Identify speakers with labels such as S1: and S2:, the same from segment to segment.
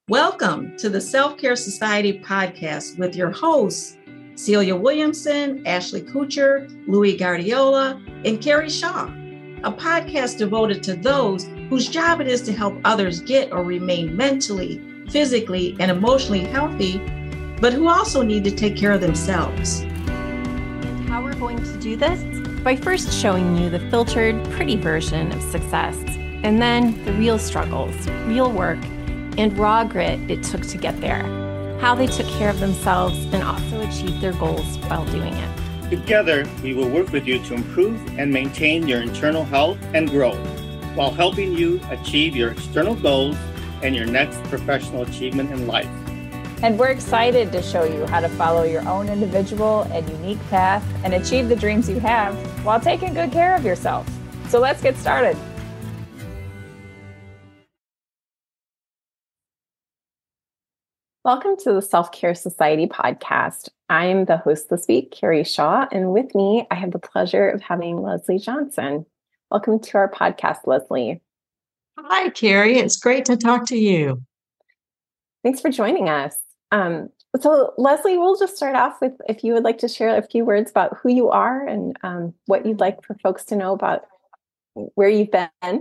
S1: Welcome to the Self-Care Society podcast with your hosts, Celia Williamson, Ashley Kuchar, Louis Guardiola, and Carrie Shaw, a podcast devoted to those whose job it is to help others get or remain mentally, physically, and emotionally healthy, but who also need to take care of themselves.
S2: How we're going to do this? By first showing you the filtered, pretty version of success, and then the real struggles, real work, and raw grit it took to get there. How they took care of themselves and also achieved their goals while doing it.
S3: Together, we will work with you to improve and maintain your internal health and growth while helping you achieve your external goals and your next professional achievement in life.
S4: And we're excited to show you how to follow your own individual and unique path and achieve the dreams you have while taking good care of yourself. So let's get started.
S2: Welcome to the Self-Care Society podcast. I'm the host this week, Carrie Shaw, and with me, I have the pleasure of having Leslie Johnson. Welcome to our podcast, Leslie.
S5: Hi, Carrie. It's great to talk to you.
S2: Thanks for joining us. So, Leslie, we'll just start off with if you would like to share a few words about who you are and what you'd like for folks to know about where you've been.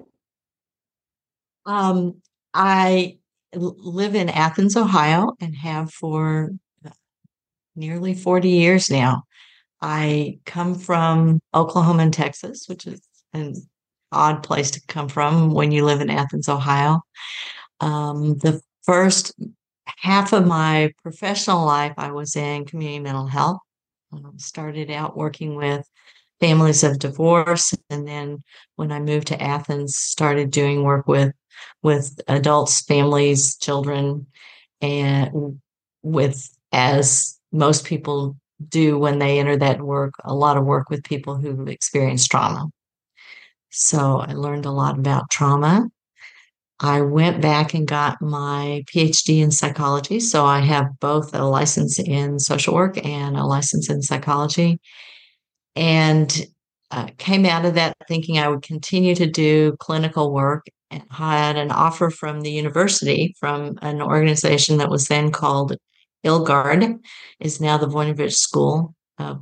S5: I live in Athens, Ohio, and have for nearly 40 years now. I come from Oklahoma and Texas, which is an odd place to come from when you live in Athens, Ohio. The first half of my professional life, I was in community mental health. Started out working with families of divorce, and then when I moved to Athens, started doing work with adults, families, children, and with, as most people do when they enter that work, a lot of work with people who've experienced trauma. So I learned a lot about trauma. I went back and got my PhD in psychology. So I have both a license in social work and a license in psychology. And came out of that thinking I would continue to do clinical work, and had an offer from the university from an organization that was then called ILGARD, is now the Voinovich School of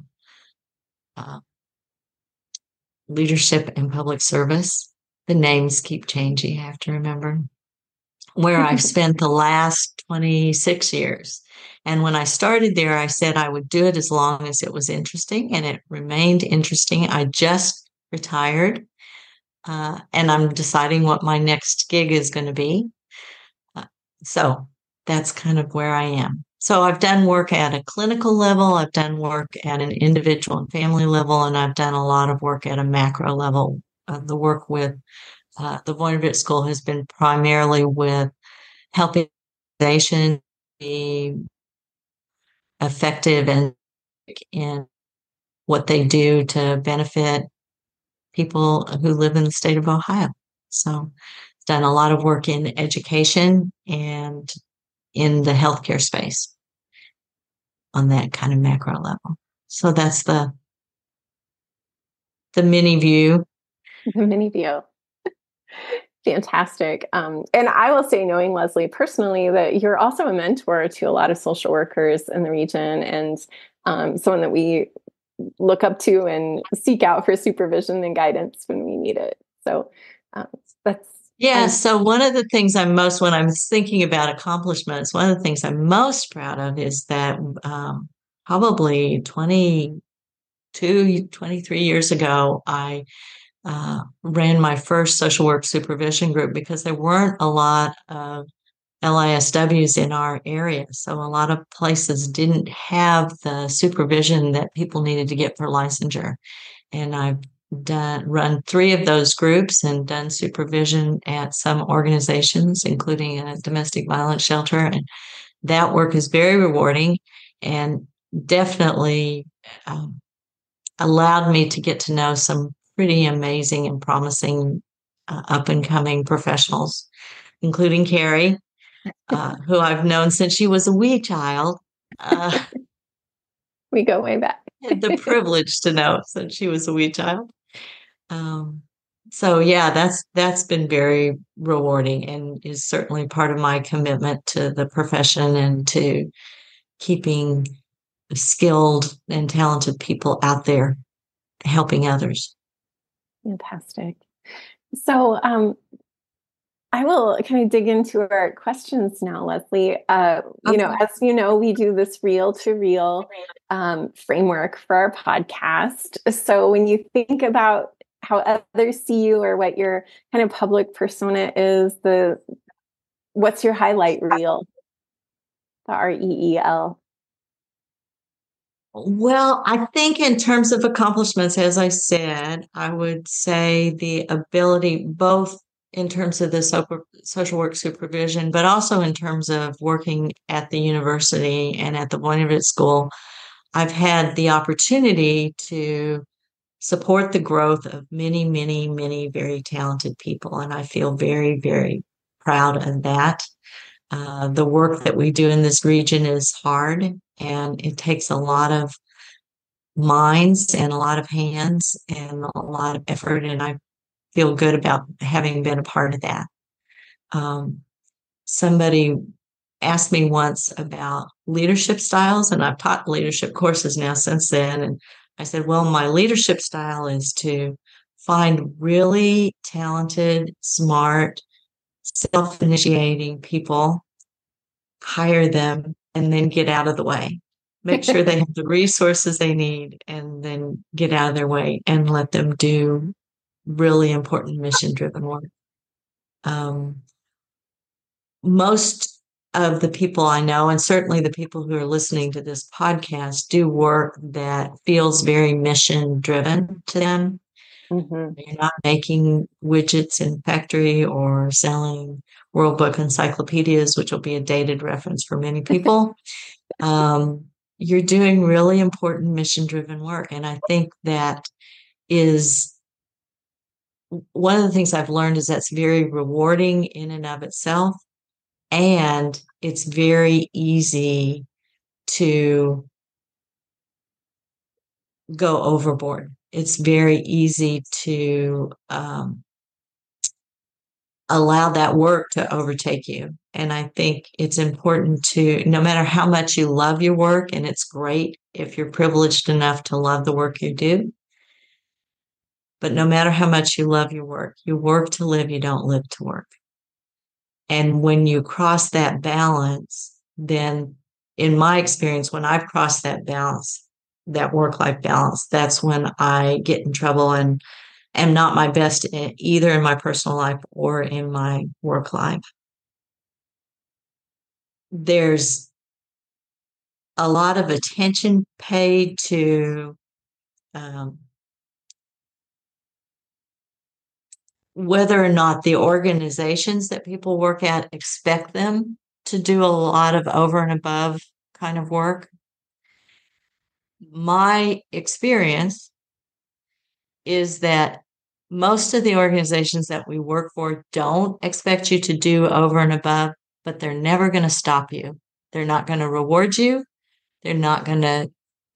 S5: Leadership and Public Service. The names keep changing, I have to remember, where I've spent the last 26 years. And when I started there, I said I would do it as long as it was interesting, and it remained interesting. I just retired, and I'm deciding what my next gig is going to be. So that's kind of where I am. So I've done work at a clinical level, I've done work at an individual and family level, and I've done a lot of work at a macro level. The work with the Voinovich School has been primarily with helping organizations be effective and in what they do to benefit people who live in the state of Ohio. So I've done a lot of work in education and in the healthcare space on that kind of macro level. So that's the mini view.
S2: The mini view. Fantastic. And I will say, knowing Leslie personally, that you're also a mentor to a lot of social workers in the region, and someone that we look up to and seek out for supervision and guidance when we need it. So that's...
S5: Yeah. So one of the things when I'm thinking about accomplishments, one of the things I'm most proud of is that probably 23 years ago, I ran my first social work supervision group because there weren't a lot of LISWs in our area. So a lot of places didn't have the supervision that people needed to get for licensure. And I've run 3 of those groups and done supervision at some organizations, including a domestic violence shelter. And that work is very rewarding and definitely allowed me to get to know some pretty amazing and promising up-and-coming professionals, including Carrie, who I've known since she was a wee child.
S2: We go way back.
S5: Had the privilege to know since she was a wee child. So yeah, that's been very rewarding and is certainly part of my commitment to the profession and to keeping skilled and talented people out there helping others.
S2: Fantastic. So I will kind of dig into our questions now, Leslie. As you know, we do this reel to reel framework for our podcast. So when you think about how others see you or what your kind of public persona is, what's your highlight reel? The REEL.
S5: Well, I think in terms of accomplishments, as I said, I would say the ability, both in terms of the social work supervision, but also in terms of working at the university and at the Voinovich School, I've had the opportunity to support the growth of many, many, many very talented people. And I feel very, very proud of that. The work that we do in this region is hard and it takes a lot of minds and a lot of hands and a lot of effort. And I feel good about having been a part of that. Somebody asked me once about leadership styles, and I've taught leadership courses now since then. And I said, well, my leadership style is to find really talented, smart, self-initiating people, hire them, and then get out of the way. Make sure they have the resources they need, and then get out of their way and let them do really important mission-driven work. Most of the people I know, and certainly the people who are listening to this podcast, do work that feels very mission-driven to them. Mm-hmm. You're not making widgets in factory or selling World Book encyclopedias, which will be a dated reference for many people. You're doing really important mission-driven work. And I think that is one of the things I've learned is that's very rewarding in and of itself. And it's very easy to go overboard. It's very easy to allow that work to overtake you. And I think it's important to, no matter how much you love your work, and it's great if you're privileged enough to love the work you do, but no matter how much you love your work to live, you don't live to work. And when you cross that balance, then in my experience, when I've crossed that balance, that work-life balance, that's when I get in trouble and am not my best either in my personal life or in my work life. There's a lot of attention paid to whether or not the organizations that people work at expect them to do a lot of over and above kind of work. My experience is that most of the organizations that we work for don't expect you to do over and above, but they're never going to stop you. They're not going to reward you. They're not going to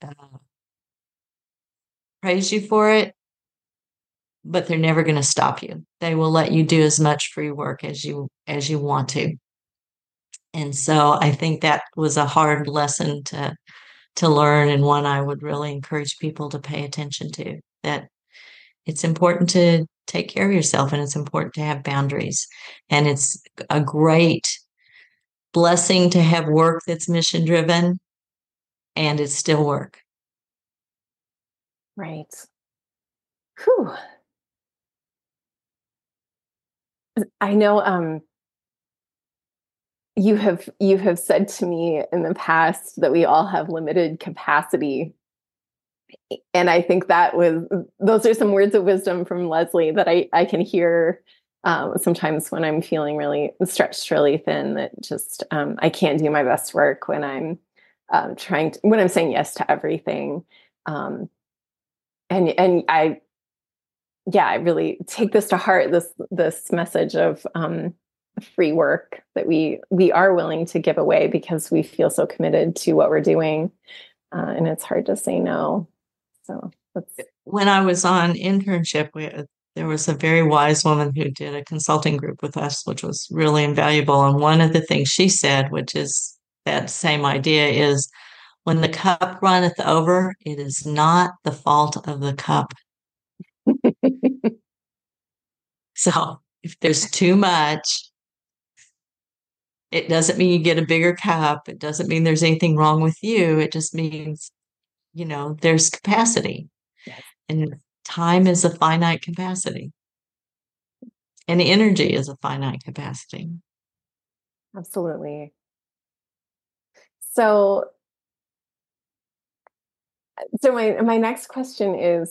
S5: praise you for it, but they're never going to stop you. They will let you do as much free work as you want to. And so I think that was a hard lesson to learn, and one I would really encourage people to pay attention to, that it's important to take care of yourself and it's important to have boundaries. And it's a great blessing to have work that's mission driven, and it's still work.
S2: Right. Whew. I know you have said to me in the past that we all have limited capacity. And I think those are some words of wisdom from Leslie that I can hear sometimes when I'm feeling really stretched really thin, that just I can't do my best work when I'm when I'm saying yes to everything. And I really take this to heart, this message of free work that we are willing to give away because we feel so committed to what we're doing. And it's hard to say no. So when
S5: I was on internship with there was a very wise woman who did a consulting group with us, which was really invaluable. And one of the things she said, which is that same idea, is when the cup runneth over, it is not the fault of the cup. So if there's too much, it doesn't mean you get a bigger cup. It doesn't mean there's anything wrong with you. It just means, there's capacity.
S2: Yes.
S5: And time is a finite capacity. And energy is a finite capacity.
S2: Absolutely. So my next question is,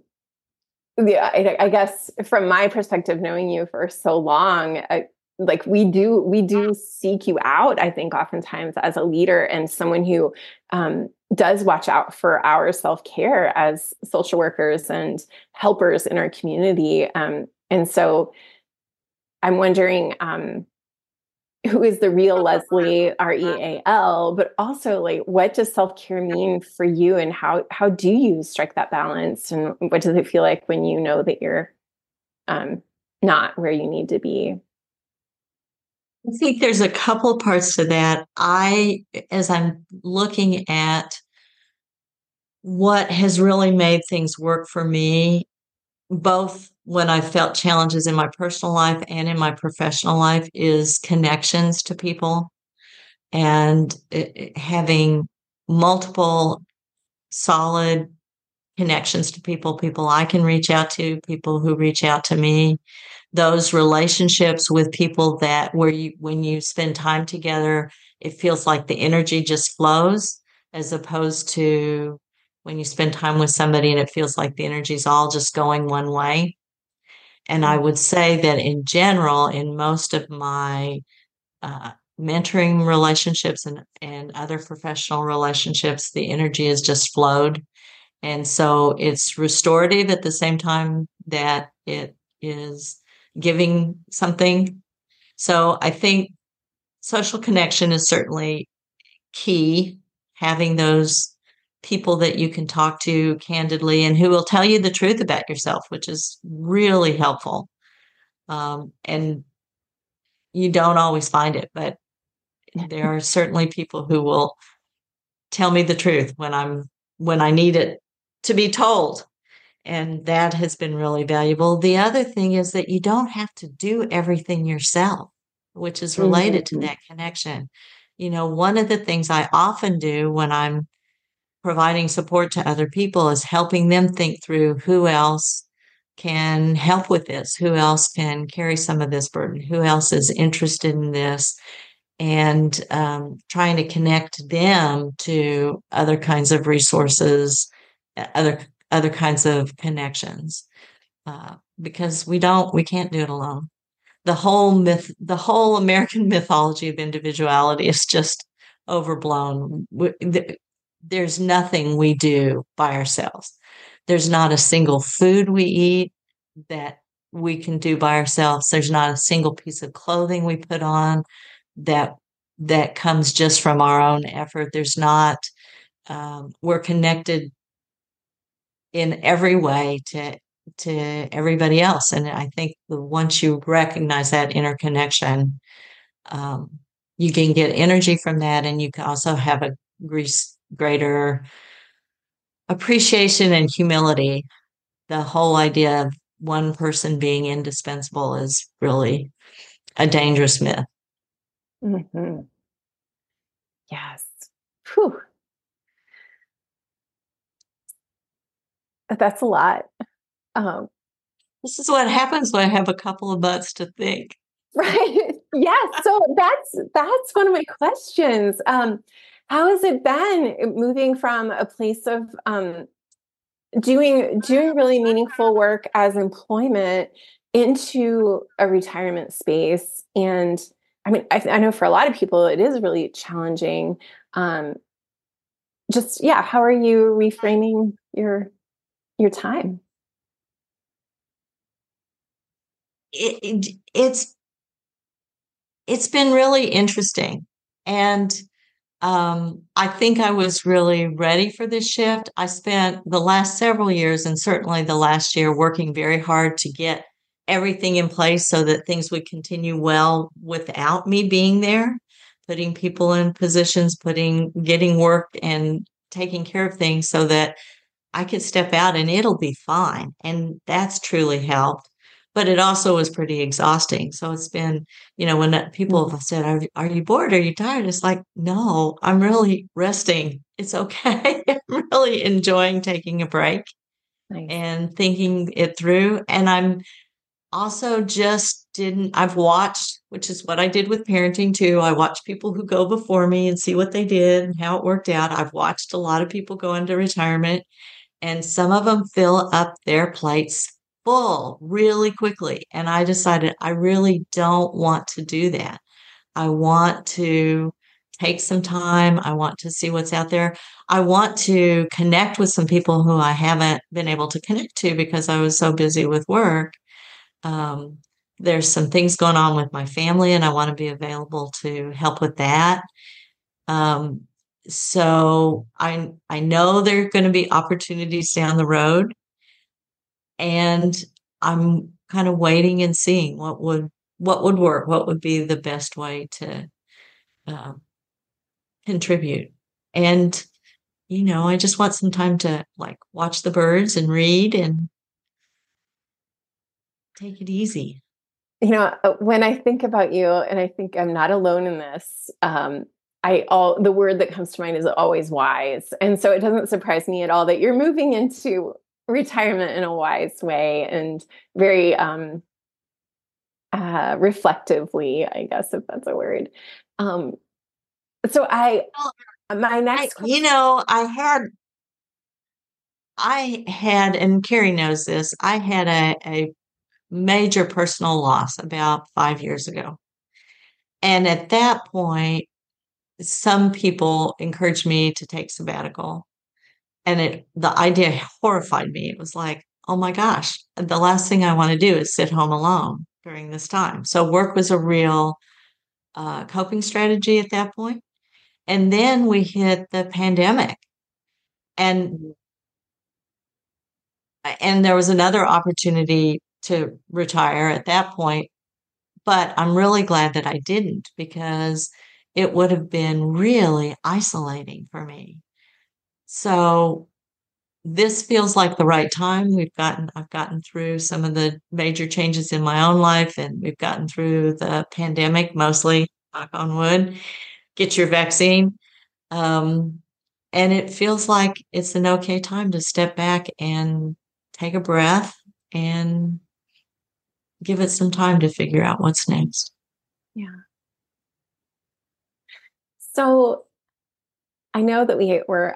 S2: I guess from my perspective, knowing you for so long, like we do seek you out, I think oftentimes as a leader and someone who does watch out for our self-care as social workers and helpers in our community. And so I'm wondering, who is the real Leslie, REAL, but also like, what does self-care mean for you, and how do you strike that balance? And what does it feel like when you know that you're not where you need to be?
S5: I think there's a couple parts to that. As I'm looking at what has really made things work for me, both when I felt challenges in my personal life and in my professional life, is connections to people and having multiple solid connections to people I can reach out to, people who reach out to me, those relationships with people that when you spend time together, it feels like the energy just flows, as opposed to when you spend time with somebody and it feels like the energy is all just going one way. And I would say that in general, in most of my mentoring relationships and other professional relationships, the energy has just flowed. And so it's restorative at the same time that it is giving something. So I think social connection is certainly key, having those people that you can talk to candidly and who will tell you the truth about yourself, which is really helpful. And you don't always find it, but there are certainly people who will tell me the truth when I need it to be told. And that has been really valuable. The other thing is that you don't have to do everything yourself, which is related to that connection. One of the things I often do when I'm providing support to other people is helping them think through who else can help with this, who else can carry some of this burden, who else is interested in this, and trying to connect them to other kinds of resources, other kinds of connections, because we can't do it alone. The whole American mythology of individuality is just overblown. There's nothing we do by ourselves. There's not a single food we eat that we can do by ourselves. There's not a single piece of clothing we put on that comes just from our own effort. There's not, we're connected in every way to everybody else. And I think once you recognize that interconnection, you can get energy from that, and you can also have a greater appreciation and humility. The whole idea of one person being indispensable is really a dangerous myth.
S2: Mm-hmm. Yes. Whew. That's a lot.
S5: This is what happens when I have a couple of months to think.
S2: Right. Yes. So that's one of my questions. How has it been moving from a place of doing really meaningful work as employment into a retirement space? And I mean, I know for a lot of people it is really challenging. How are you reframing your time?
S5: It's been really interesting. And I think I was really ready for this shift. I spent the last several years and certainly the last year working very hard to get everything in place so that things would continue well without me being there, putting people in positions, getting work and taking care of things so that I could step out and it'll be fine. And that's truly helped. But it also was pretty exhausting. So it's been, when people have said, are you bored? Are you tired? It's like, no, I'm really resting. It's okay. I'm really enjoying taking a break and thinking it through. And I'm also I've watched, which is what I did with parenting too. I watched people who go before me and see what they did and how it worked out. I've watched a lot of people go into retirement. And some of them fill up their plates full really quickly. And I decided I really don't want to do that. I want to take some time. I want to see what's out there. I want to connect with some people who I haven't been able to connect to because I was so busy with work. There's some things going on with my family, and I want to be available to help with that. So I know there are going to be opportunities down the road, and I'm kind of waiting and seeing what would work, what would be the best way to contribute. And I just want some time to watch the birds and read and take it easy.
S2: When I think about you, and I think I'm not alone in this, the word that comes to mind is always wise. And so it doesn't surprise me at all that you're moving into retirement in a wise way and very reflectively, I guess, if that's a word. So my next question,
S5: I had, and Carrie knows this, I had a major personal loss about 5 years ago. And at that point, some people encouraged me to take sabbatical. And the idea horrified me. It was like, oh my gosh, the last thing I want to do is sit home alone during this time. So work was a real coping strategy at that point. And then we hit the pandemic. And there was another opportunity to retire at that point. But I'm really glad that I didn't, because it would have been really isolating for me. So this feels like the right time. I've gotten through some of the major changes in my own life, and we've gotten through the pandemic, mostly, knock on wood, get your vaccine. And it feels like it's an okay time to step back and take a breath and give it some time to figure out what's next.
S2: Yeah. So I know that we're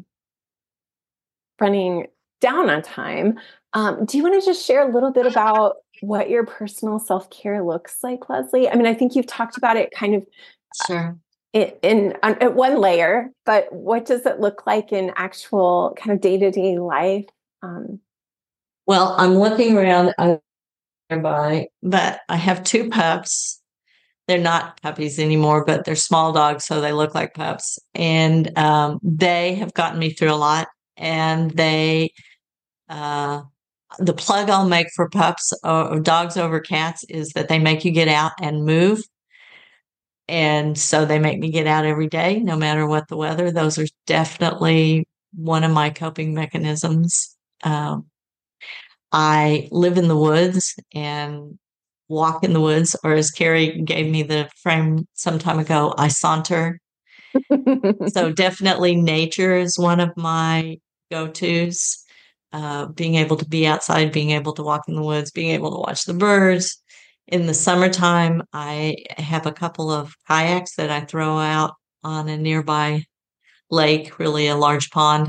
S2: running down on time. Do you want to just share a little bit about what your personal self-care looks like, Leslie? I mean, I think you've talked about it kind of
S5: sure
S2: at one layer, but what does it look like in actual kind of day-to-day life?
S5: Well, I'm looking around nearby, but I have 2 pups. They're not puppies anymore, but they're small dogs, so they look like pups. And they have gotten me through a lot. And the plug I'll make for pups or dogs over cats is that they make you get out and move. And so they make me get out every day, no matter what the weather. Those are definitely one of my coping mechanisms. I live in the woods and walk in the woods, or as Carrie gave me the frame some time ago, I saunter. So definitely nature is one of my go-tos. Being able to be outside, being able to walk in the woods, being able to watch the birds. In the summertime, I have a couple of kayaks that I throw out on a nearby lake, really a large pond,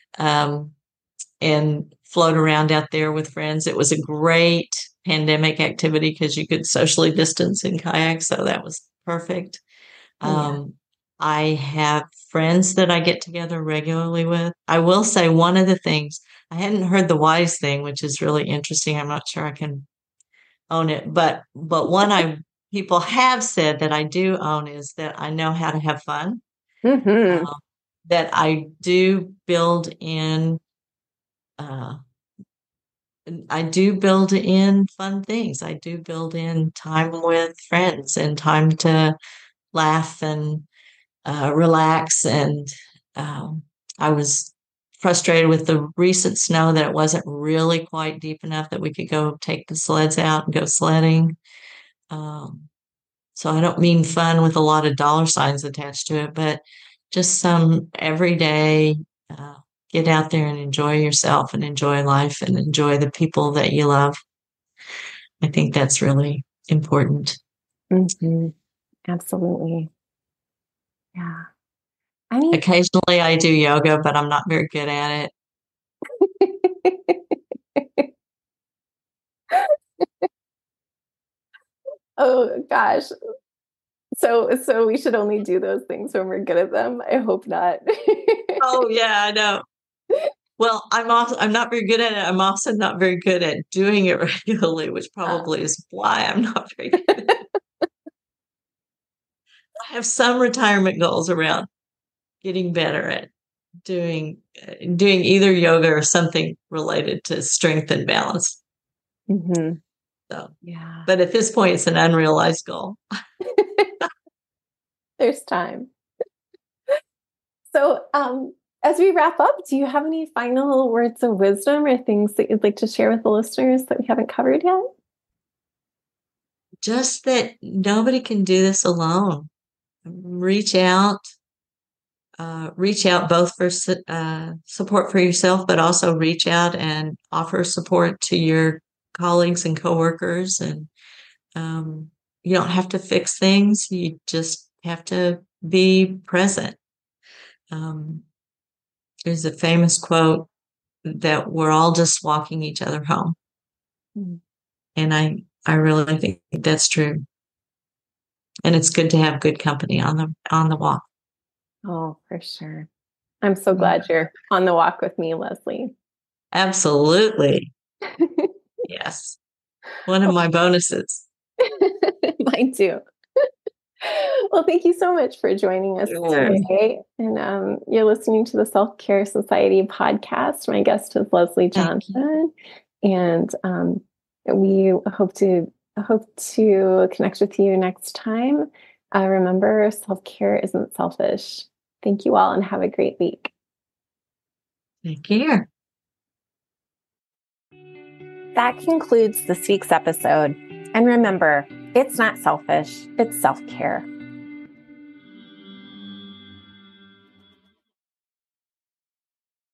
S5: and float around out there with friends. It was a great pandemic activity because you could socially distance in kayaks, so that was perfect. I have friends that I get together regularly with. I will say one of the things, I hadn't heard the wise thing, which is really interesting. I'm not sure I can own it, but one people have said that I do own is that I know how to have fun.
S2: Mm-hmm.
S5: that I do build in. I do build in fun things. I do build in time with friends and time to laugh and relax. And I was frustrated with the recent snow that it wasn't really quite deep enough that we could go take the sleds out and go sledding. So I don't mean fun with a lot of dollar signs attached to it, but just some everyday get out there and enjoy yourself and enjoy life and enjoy the people that you love. I think that's really important.
S2: Mm-hmm. Absolutely. Yeah.
S5: Occasionally I do yoga, but I'm not very good at it.
S2: Oh gosh. So we should only do those things when we're good at them. I hope not.
S5: Oh yeah, I know. Well, I'm not very good at it. I'm also not very good at doing it regularly, which probably is why I'm not very good at it. I have some retirement goals around getting better at doing either yoga or something related to strength and balance.
S2: Mm-hmm.
S5: So,
S2: yeah.
S5: But at this point, it's an unrealized goal.
S2: There's time. So, as we wrap up, do you have any final words of wisdom or things that you'd like to share with the listeners that we haven't covered yet?
S5: Just that nobody can do this alone. Reach out both for support for yourself, but also reach out and offer support to your colleagues and coworkers. And you don't have to fix things. You just have to be present. There's a famous quote that we're all just walking each other home. Mm-hmm. And I really think that's true. And it's good to have good company on the walk.
S2: Oh, for sure. I'm so glad you're on the walk with me, Leslie.
S5: Absolutely. Yes. One of my bonuses.
S2: Mine too. Well, thank you so much for joining us today. And you're listening to the Self-Care Society podcast. My guest is Leslie Johnson. And we hope to connect with you next time. Remember, self-care isn't selfish. Thank you all and have a great week.
S5: Take care.
S2: That concludes this week's episode. And remember, it's not selfish, it's self-care.